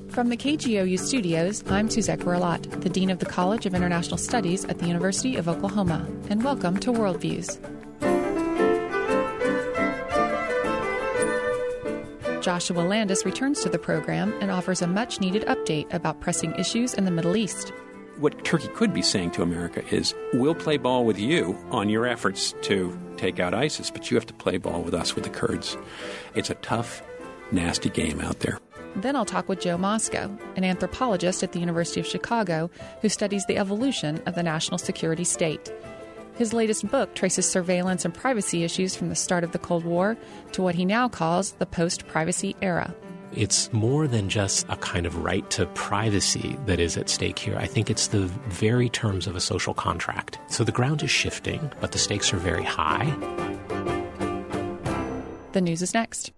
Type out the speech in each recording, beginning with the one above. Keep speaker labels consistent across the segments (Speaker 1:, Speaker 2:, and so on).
Speaker 1: From the KGOU studios, I'm Suzette Gurlat, the Dean of the College of International Studies at the University of Oklahoma, and welcome to Worldviews. Joshua Landis returns to the program and offers a much-needed update about pressing issues in the Middle East.
Speaker 2: What Turkey could be saying to America is, we'll play ball with you on your efforts to take out ISIS, but you have to play ball with us with the Kurds. It's a tough, nasty game out there.
Speaker 1: Then I'll talk with Joe Mosco, an anthropologist at the University of Chicago who studies the evolution of the national security state. His latest book traces surveillance and privacy issues from the start of the Cold War to what he now calls the post-privacy era.
Speaker 3: It's more than just a kind of right to privacy that is at stake here. I think it's the very terms of a social contract. So the ground is shifting, but the stakes are very high.
Speaker 1: The news is next.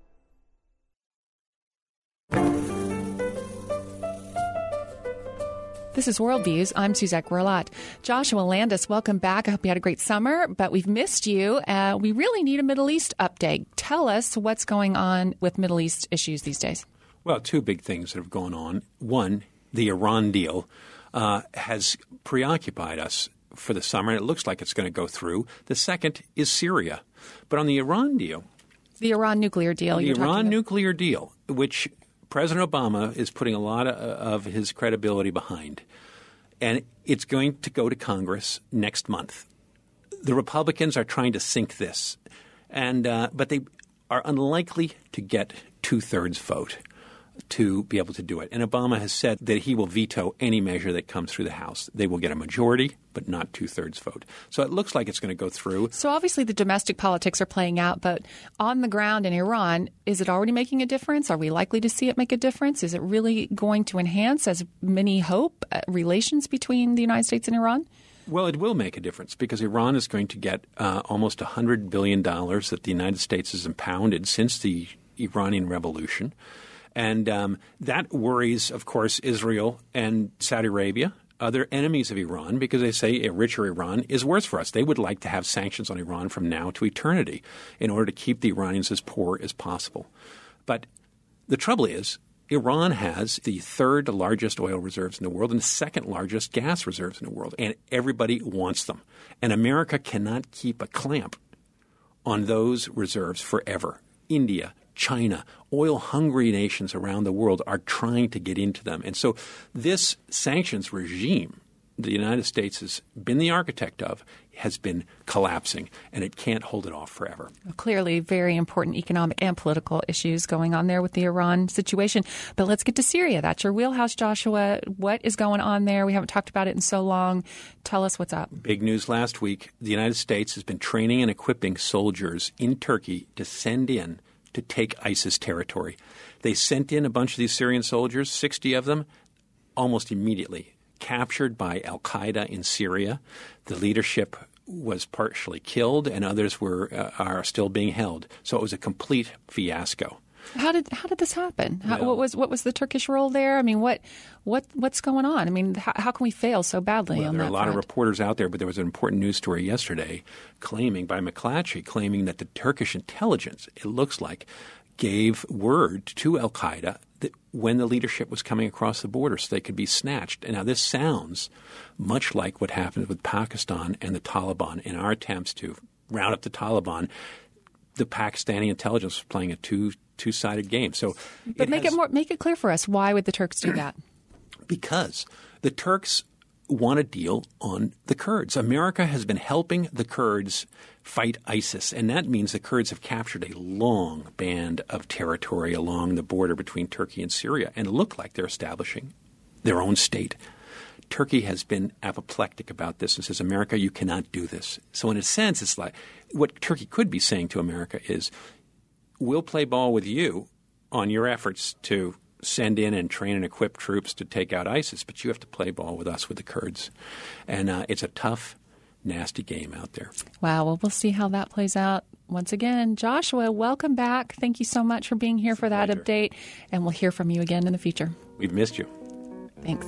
Speaker 1: This is Worldviews. I'm Suzette Gurlat. Joshua Landis, welcome back. I hope you had a great summer, but we've missed you. We really need a Middle East update. Tell us what's going on with Middle East issues these days.
Speaker 2: Well, two big things that have gone on. One, the Iran deal has preoccupied us for the summer, and it looks like it's going to go through. The second is Syria. But on the Iran deal—
Speaker 1: The Iran nuclear deal.
Speaker 2: The Iran nuclear deal, which President Obama is putting a lot of his credibility behind, and it's going to go to Congress next month. The Republicans are trying to sink this, but they are unlikely to get two-thirds vote to be able to do it. And Obama has said that he will veto any measure that comes through the House. They will get a majority, but not two-thirds vote. So it looks like it's going to go through.
Speaker 1: So obviously the domestic politics are playing out, but on the ground in Iran, is it already making a difference? Are we likely to see it make a difference? Is it really going to enhance, as many hope, relations between the United States and Iran?
Speaker 2: Well, it will make a difference because Iran is going to get almost $100 billion that the United States has impounded since the Iranian Revolution. And that worries, of course, Israel and Saudi Arabia, other enemies of Iran, because they say a richer Iran is worse for us. They would like to have sanctions on Iran from now to eternity in order to keep the Iranians as poor as possible. But the trouble is, Iran has the third largest oil reserves in the world and the second largest gas reserves in the world, and everybody wants them. And America cannot keep a clamp on those reserves forever. India, China, oil-hungry nations around the world are trying to get into them. And so this sanctions regime the United States has been the architect of has been collapsing, and it can't hold it off forever.
Speaker 1: Clearly very important economic and political issues going on there with the Iran situation. But let's get to Syria. That's your wheelhouse, Joshua. What is going on there? We haven't talked about it in so long. Tell us what's up.
Speaker 2: Big news last week. The United States has been training and equipping soldiers in Turkey to send in to take ISIS territory. They sent in a bunch of these Syrian soldiers, 60 of them, almost immediately captured by al-Qaeda in Syria. The leadership was partially killed, and others are still being held. So it was a complete fiasco.
Speaker 1: How did this happen? What was the Turkish role there? I mean, what's going on? I mean, how can we fail so badly on that front?
Speaker 2: There are a lot of reporters out there, but there was an important news story yesterday by McClatchy claiming that the Turkish intelligence, it looks like, gave word to al-Qaeda that when the leadership was coming across the border so they could be snatched. And now this sounds much like what happened with Pakistan and the Taliban. In our attempts to round up the Taliban, the Pakistani intelligence was playing a two-sided game.
Speaker 1: But make it clear for us, why would the Turks do that?
Speaker 2: Because the Turks want a deal on the Kurds. America has been helping the Kurds fight ISIS, and that means the Kurds have captured a long band of territory along the border between Turkey and Syria, and look like they're establishing their own state. Turkey has been apoplectic about this and says, America, you cannot do this. So in a sense, it's like what Turkey could be saying to America is, we'll play ball with you on your efforts to send in and train and equip troops to take out ISIS, but you have to play ball with us with the Kurds. And it's a tough, nasty game out there.
Speaker 1: Wow. Well, we'll see how that plays out. Once again, Joshua, welcome back. Thank you so much for being here for that update, and we'll hear from you again in the future.
Speaker 2: We've missed you.
Speaker 1: Thanks.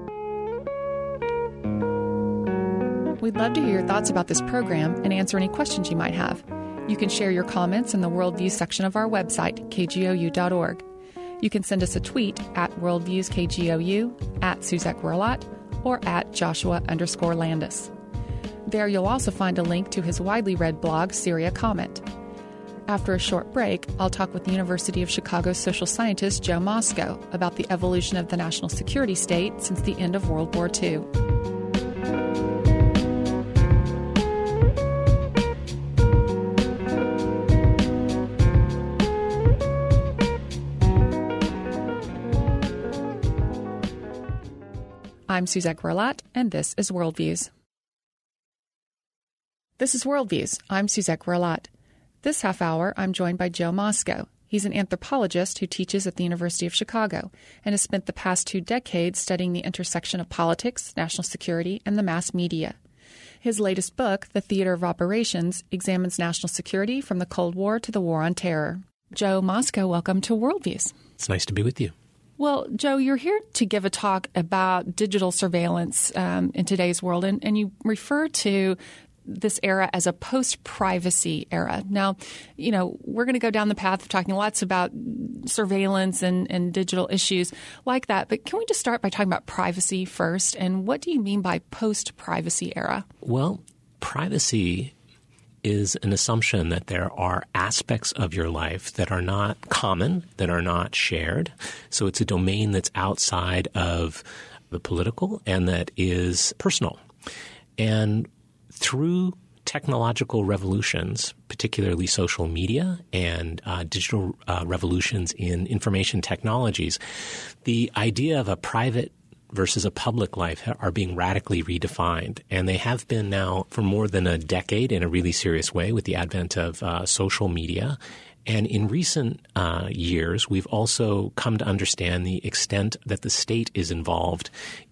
Speaker 1: We'd love to hear your thoughts about this program and answer any questions you might have. You can share your comments in the Worldview section of our website, kgou.org. You can send us a tweet at WorldviewsKGOU, at Suzette Werlat, or at Joshua_Landis. There you'll also find a link to his widely read blog, Syria Comment. After a short break, I'll talk with the University of Chicago social scientist Joe Mosco about the evolution of the national security state since the end of World War II. I'm Suzette Werlat, and this is Worldviews. This is Worldviews. I'm Suzette Werlat. This half hour, I'm joined by Joe Mosco. He's an anthropologist who teaches at the University of Chicago and has spent the past 2 decades studying the intersection of politics, national security, and the mass media. His latest book, The Theater of Operations, examines national security from the Cold War to the War on Terror. Joe Mosco, welcome to Worldviews.
Speaker 3: It's nice to be with you.
Speaker 1: Well, Joe, you're here to give a talk about digital surveillance in today's world, and you refer to this era as a post-privacy era. Now, we're going to go down the path of talking lots about surveillance and digital issues like that, but can we just start by talking about privacy first? And what do you mean by post-privacy era?
Speaker 3: Well, privacy is an assumption that there are aspects of your life that are not common, that are not shared. So it's a domain that's outside of the political and that is personal. And through technological revolutions, particularly social media and digital revolutions in information technologies, the idea of a private versus a public life are being radically redefined. And they have been now for more than a decade in a really serious way with the advent of social media. And in recent years, we've also come to understand the extent that the state is involved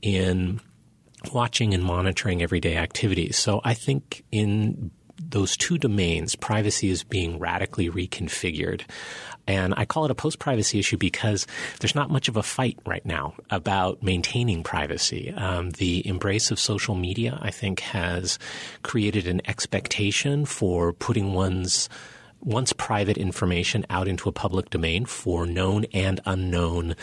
Speaker 3: in watching and monitoring everyday activities. So I think in those 2 domains, privacy is being radically reconfigured. And I call it a post-privacy issue because there's not much of a fight right now about maintaining privacy. The embrace of social media, I think, has created an expectation for putting one's once private information out into a public domain for known and unknown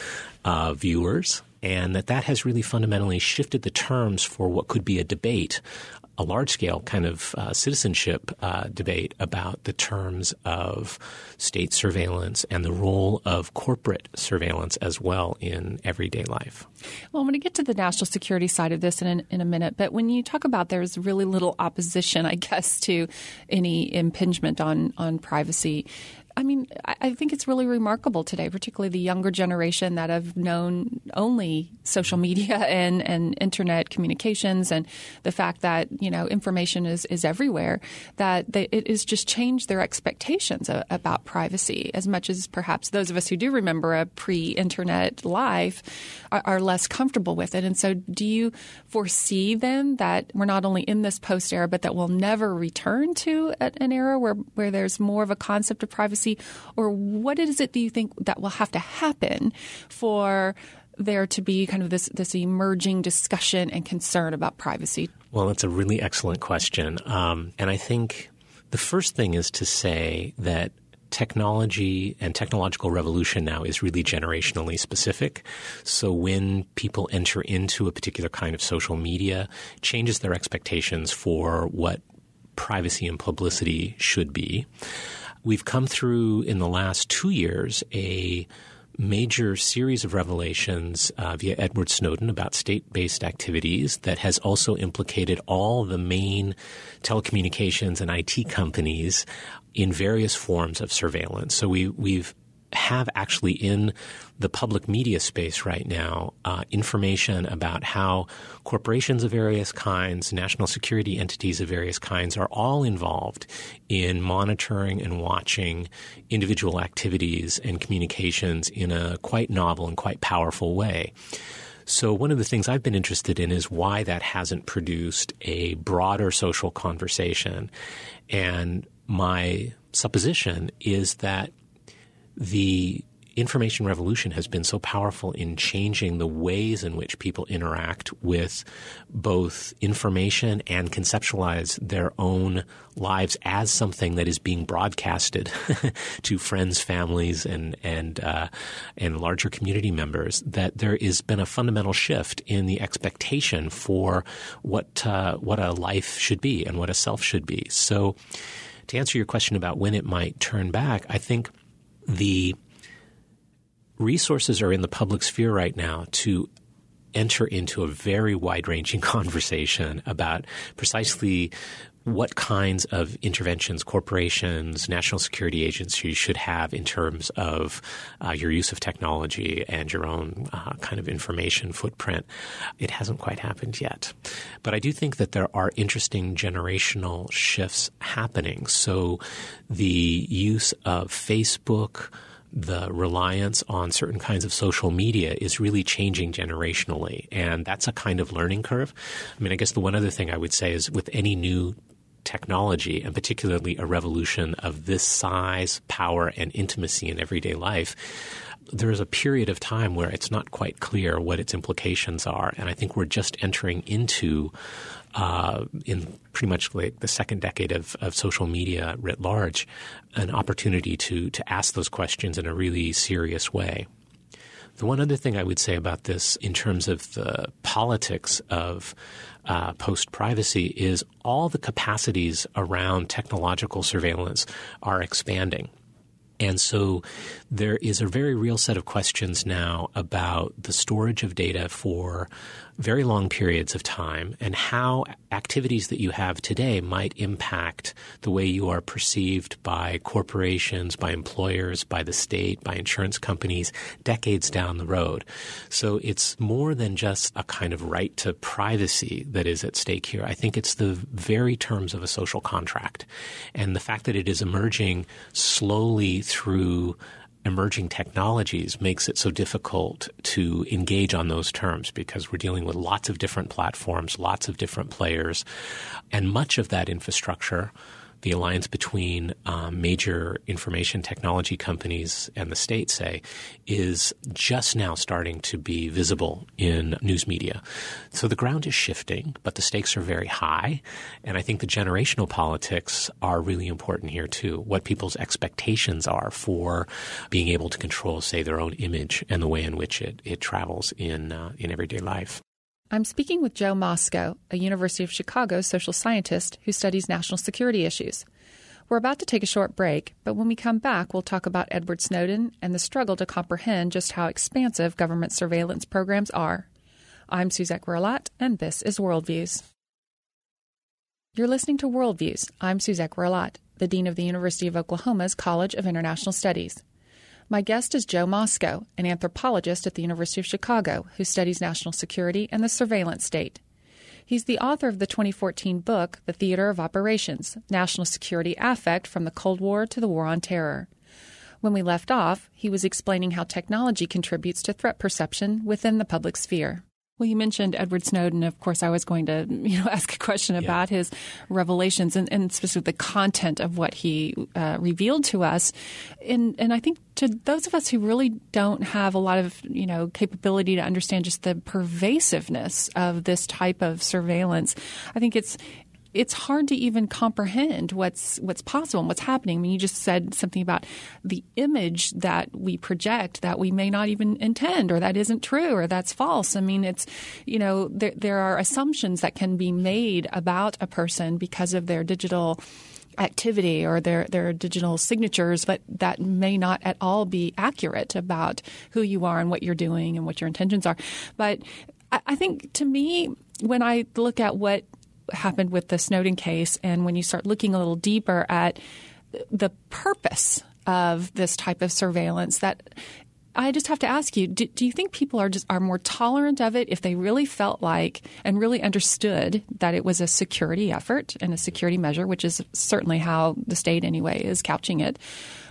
Speaker 3: viewers. And that has really fundamentally shifted the terms for what could be a debate, a large-scale kind of citizenship debate about the terms of state surveillance and the role of corporate surveillance as well in everyday life.
Speaker 1: Well, I'm going to get to the national security side of this in a minute, but when you talk about there's really little opposition, I guess, to any impingement on privacy, I mean, I think it's really remarkable today, particularly the younger generation that have known only social media and internet communications and the fact that, information is everywhere, that it has just changed their expectations about privacy as much as perhaps those of us who do remember a pre-internet life are less comfortable with it. And so do you foresee then that we're not only in this post-era, but that we'll never return to an era where there's more of a concept of privacy? Or what is it do you think that will have to happen for there to be kind of this emerging discussion and concern about privacy?
Speaker 3: Well, that's a really excellent question. And I think the first thing is to say that technology and technological revolution now is really generationally specific. So when people enter into a particular kind of social media, it changes their expectations for what privacy and publicity should be. We've come through in the last 2 years a major series of revelations via Edward Snowden about state-based activities that has also implicated all the main telecommunications and IT companies in various forms of surveillance. So we've have actually in the public media space right now information about how corporations of various kinds, national security entities of various kinds are all involved in monitoring and watching individual activities and communications in a quite novel and quite powerful way. So one of the things I've been interested in is why that hasn't produced a broader social conversation. And my supposition is that the information revolution has been so powerful in changing the ways in which people interact with both information and conceptualize their own lives as something that is being broadcasted to friends, families, and larger community members, that there has been a fundamental shift in the expectation for what a life should be and what a self should be. So to answer your question about when it might turn back, I think the resources are in the public sphere right now to enter into a very wide-ranging conversation about precisely what kinds of interventions corporations, national security agencies should have in terms of your use of technology and your own kind of information footprint. It hasn't quite happened yet. But I do think that there are interesting generational shifts happening. So the use of Facebook, the reliance on certain kinds of social media is really changing generationally, and that's a kind of learning curve. I mean, I guess the one other thing I would say is with any new technology, and particularly a revolution of this size, power, and intimacy in everyday life, there is a period of time where it's not quite clear what its implications are, and I think we're just entering into in pretty much like the second decade of social media writ large, an opportunity to ask those questions in a really serious way. The one other thing I would say about this in terms of the politics of post-privacy is all the capacities around technological surveillance are expanding. And so there is a very real set of questions now about the storage of data for very long periods of time and how activities that you have today might impact the way you are perceived by corporations, by employers, by the state, by insurance companies decades down the road. So it's more than just a kind of right to privacy that is at stake here. I think it's the very terms of a social contract. And the fact that it is emerging slowly through emerging technologies makes it so difficult to engage on those terms because we're dealing with lots of different platforms, lots of different players, and much of that infrastructure, the alliance between major information technology companies and the state, say, is just now starting to be visible in news media. So the ground is shifting, but the stakes are very high. And I think the generational politics are really important here, too, what people's expectations are for being able to control, say, their own image and the way in which it travels in everyday life.
Speaker 1: I'm speaking with Joe Mosco, a University of Chicago social scientist who studies national security issues. We're about to take a short break, but when we come back, we'll talk about Edward Snowden and the struggle to comprehend just how expansive government surveillance programs are. I'm Suzette Gurlat, and this is Worldviews. You're listening to Worldviews. I'm Suzette Gurlat, the Dean of the University of Oklahoma's College of International Studies. My guest is Joe Mosco, an anthropologist at the University of Chicago who studies national security and the surveillance state. He's the author of the 2014 book, The Theater of Operations, National Security Affect from the Cold War to the War on Terror. When we left off, he was explaining how technology contributes to threat perception within the public sphere. Well, you mentioned Edward Snowden. Of course, I was going to ask a question about his revelations and specifically the content of what he revealed to us. And I think to those of us who really don't have a lot of, capability to understand just the pervasiveness of this type of surveillance, I think it's hard to even comprehend what's possible and what's happening. I mean, you just said something about the image that we project that we may not even intend, or that isn't true, or that's false. I mean, it's, there are assumptions that can be made about a person because of their digital activity or their digital signatures, but that may not at all be accurate about who you are and what you're doing and what your intentions are. But I think, to me, when I look at what happened with the Snowden case, and when you start looking a little deeper at the purpose of this type of surveillance, that I just have to ask you, do you think people are more tolerant of it if they really felt like and really understood that it was a security effort and a security measure, which is certainly how the state anyway is couching it?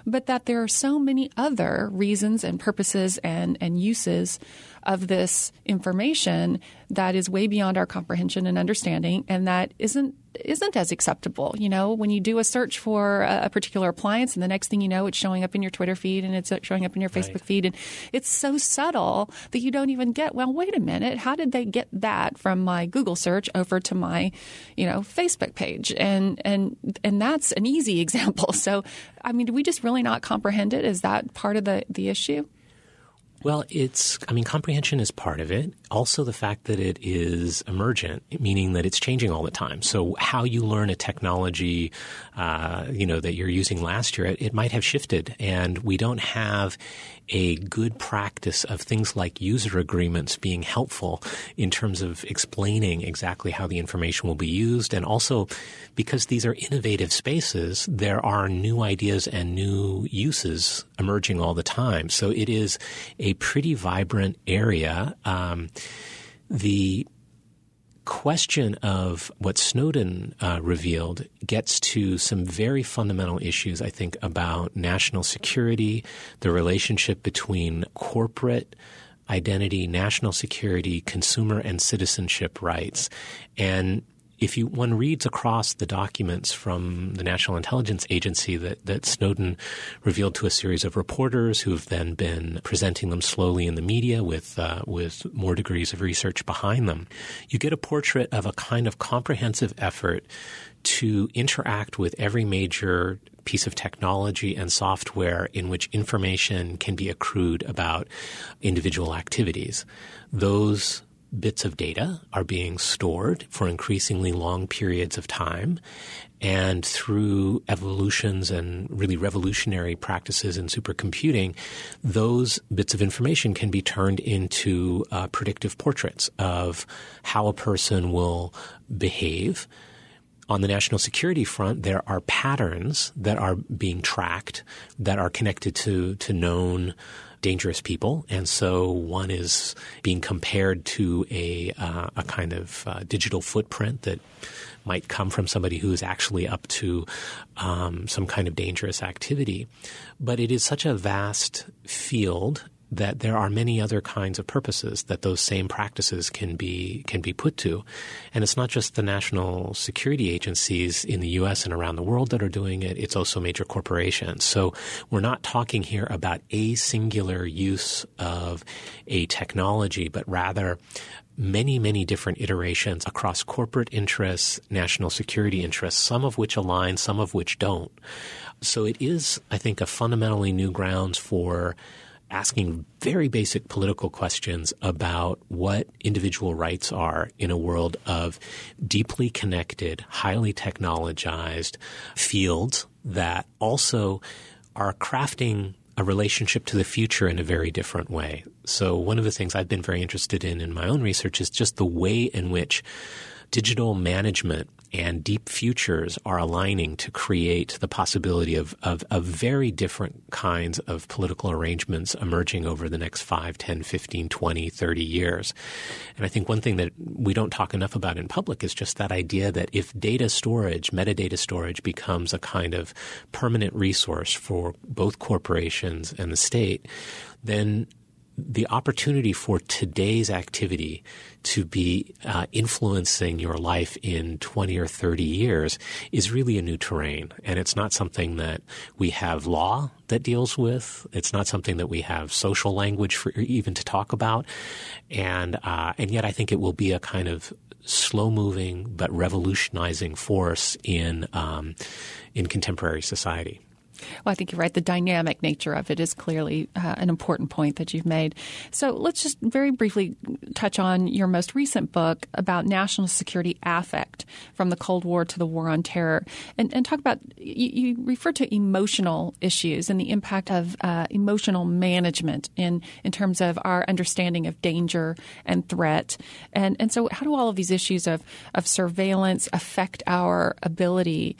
Speaker 1: but that there are so many other reasons and purposes and uses of this information that is way beyond our comprehension and understanding, and that isn't as acceptable. You know, when you do a search for a particular appliance, and the next thing you know, it's showing up in your Twitter feed and it's showing up in your Facebook feed, and it's so subtle that you don't even get, well, wait a minute, how did they get that from my Google search over to my, Facebook page? And that's an easy example. So, I mean, do we just really not comprehend it? Is that part of the issue?
Speaker 3: Well, comprehension is part of it. Also the fact that it is emergent, meaning that it's changing all the time. So how you learn a technology, that you're using last year, it might have shifted. And we don't have a good practice of things like user agreements being helpful in terms of explaining exactly how the information will be used. And also, because these are innovative spaces, there are new ideas and new uses emerging all the time. So it is a pretty vibrant area. The question of what Snowden revealed gets to some very fundamental issues, I think, about national security, the relationship between corporate identity, national security, consumer and citizenship rights. And if one reads across the documents from the National Intelligence Agency that Snowden revealed to a series of reporters who have then been presenting them slowly in the media with more degrees of research behind them, you get a portrait of a kind of comprehensive effort to interact with every major piece of technology and software in which information can be accrued about individual activities. Those bits of data are being stored for increasingly long periods of time, and through evolutions and really revolutionary practices in supercomputing, those bits of information can be turned into predictive portraits of how a person will behave. On the national security front, there are patterns that are being tracked that are connected to known dangerous people, and so one is being compared to a kind of digital footprint that might come from somebody who is actually up to some kind of dangerous activity. But it is such a vast field that there are many other kinds of purposes that those same practices can be put to. And it's not just the national security agencies in the U.S. and around the world that are doing it. It's also major corporations. So we're not talking here about a singular use of a technology, but rather many, many different iterations across corporate interests, national security interests, some of which align, some of which don't. So it is, I think, a fundamentally new grounds for asking very basic political questions about what individual rights are in a world of deeply connected, highly technologized fields that also are crafting a relationship to the future in a very different way. So one of the things I've been very interested in my own research is just the way in which digital management and deep futures are aligning to create the possibility of very different kinds of political arrangements emerging over the next 5, 10, 15, 20, 30 years. And I think one thing that we don't talk enough about in public is just that idea that if data storage, metadata storage, becomes a kind of permanent resource for both corporations and the state, then the opportunity for today's activity to be influencing your life in 20 or 30 years is really a new terrain. And it's not something that we have law that deals with. It's not something that we have social language for even to talk about. And yet I think it will be a kind of slow-moving but revolutionizing force in contemporary society.
Speaker 1: Well, I think you're right. The dynamic nature of it is clearly an important point that you've made. So let's just very briefly touch on your most recent book about national security affect from the Cold War to the War on Terror, and talk about, you refer to emotional issues and the impact of emotional management in terms of our understanding of danger and threat. And so how do all of these issues of surveillance affect our ability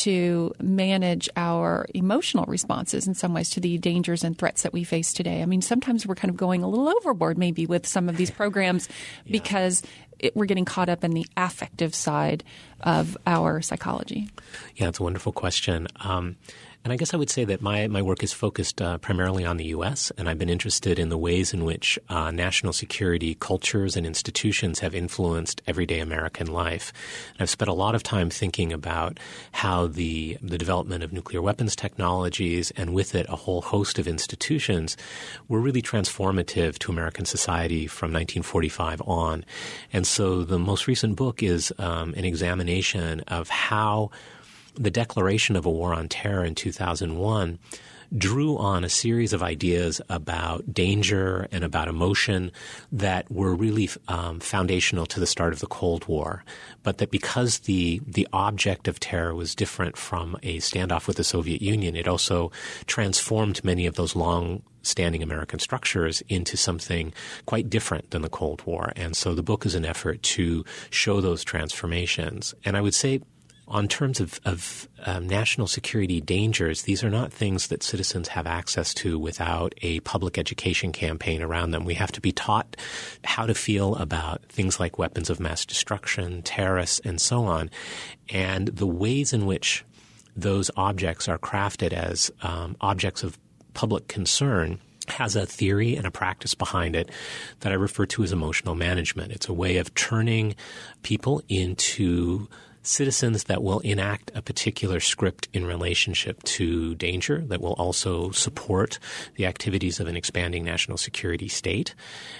Speaker 1: to manage our emotional responses in some ways to the dangers and threats that we face today? I mean, sometimes we're kind of going a little overboard maybe with some of these programs because we're getting caught up in the affective side of our psychology.
Speaker 3: Yeah, it's a wonderful question. And I guess I would say that my work is focused primarily on the U.S., and I've been interested in the ways in which national security cultures and institutions have influenced everyday American life. And I've spent a lot of time thinking about how the development of nuclear weapons technologies and with it a whole host of institutions were really transformative to American society from 1945 on. And so the most recent book is an examination of how the declaration of a war on terror in 2001 drew on a series of ideas about danger and about emotion that were really foundational to the start of the Cold War, but that because the object of terror was different from a standoff with the Soviet Union, it also transformed many of those long-standing American structures into something quite different than the Cold War. And so the book is an effort to show those transformations. And I would say, on terms of national security dangers, these are not things that citizens have access to without a public education campaign around them. We have to be taught how to feel about things like weapons of mass destruction, terrorists, and so on, and the ways in which those objects are crafted as objects of public concern has a theory and a practice behind it that I refer to as emotional management. It's a way of turning people into citizens that will enact a particular script in relationship to danger, that will also support the activities of an expanding national security state.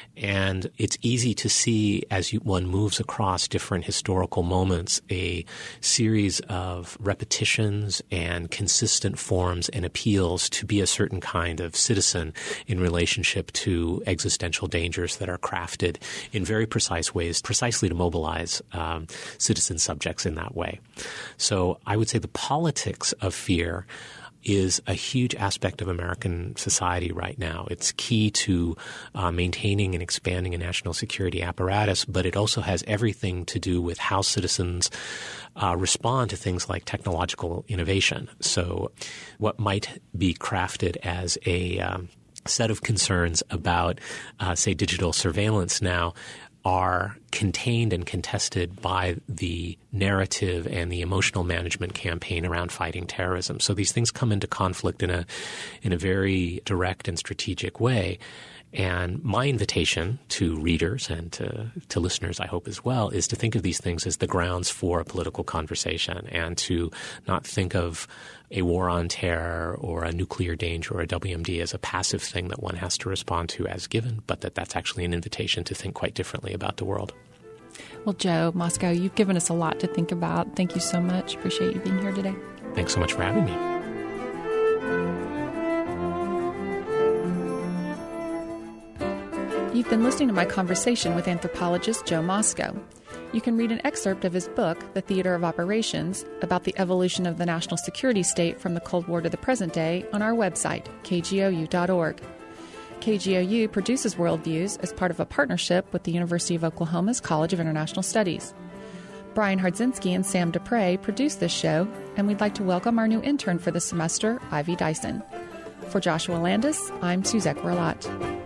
Speaker 3: And it's easy to see as one moves across different historical moments a series of repetitions and consistent forms and appeals to be a certain kind of citizen in relationship to existential dangers that are crafted in very precise ways, precisely to mobilize citizen subjects in that way. So I would say the politics of fear is a huge aspect of American society right now. It's key to maintaining and expanding a national security apparatus, but it also has everything to do with how citizens respond to things like technological innovation. So what might be crafted as a set of concerns about, say, digital surveillance now are contained and contested by the narrative and the emotional management campaign around fighting terrorism. So these things come into conflict in a very direct and strategic way. And my invitation to readers and to listeners, I hope as well, is to think of these things as the grounds for a political conversation and to not think of a war on terror or a nuclear danger or a WMD as a passive thing that one has to respond to as given, but that's actually an invitation to think quite differently about the world.
Speaker 1: Well, Joe Moskow, you've given us a lot to think about. Thank you so much. Appreciate you being here today.
Speaker 3: Thanks so much for having me.
Speaker 1: You've been listening to my conversation with anthropologist Joe Moskow. You can read an excerpt of his book, The Theater of Operations, about the evolution of the national security state from the Cold War to the present day on our website, kgou.org. KGOU produces Worldviews as part of a partnership with the University of Oklahoma's College of International Studies. Brian Hardzinski and Sam Dupre produce this show, and we'd like to welcome our new intern for the semester, Ivy Dyson. For Joshua Landis, I'm Suzette Werlot.